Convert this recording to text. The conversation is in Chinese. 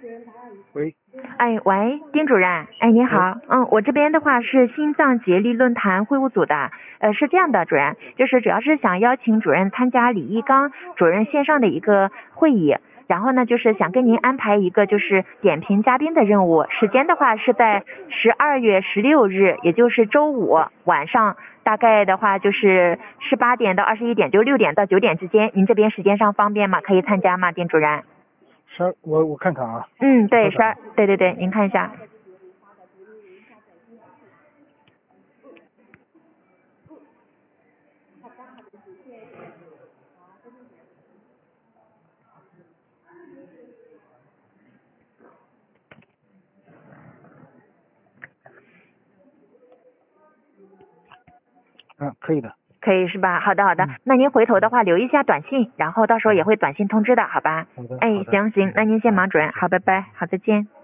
喂， 哎，喂，丁主任，哎，你好，我这边的话是心脏竭力论坛会务组的，是这样的，主任，就是主要是想邀请主任参加李一刚主任线上的一个会议，然后呢，就是想跟您安排一个就是点评嘉宾的任务，时间的话是在12月16日，也就是周五晚上，大概的话就是18点到21点，就6点到9点之间，您这边时间上方便吗？可以参加吗，丁主任？ 我看看啊。 对，对，您看一下。 可以的。 可以是吧？好的，那您回头的话留一下短信，然后到时候也会短信通知的，好吧？ 好的。 哎，行，那您先忙，主任，好，拜拜，好，再见。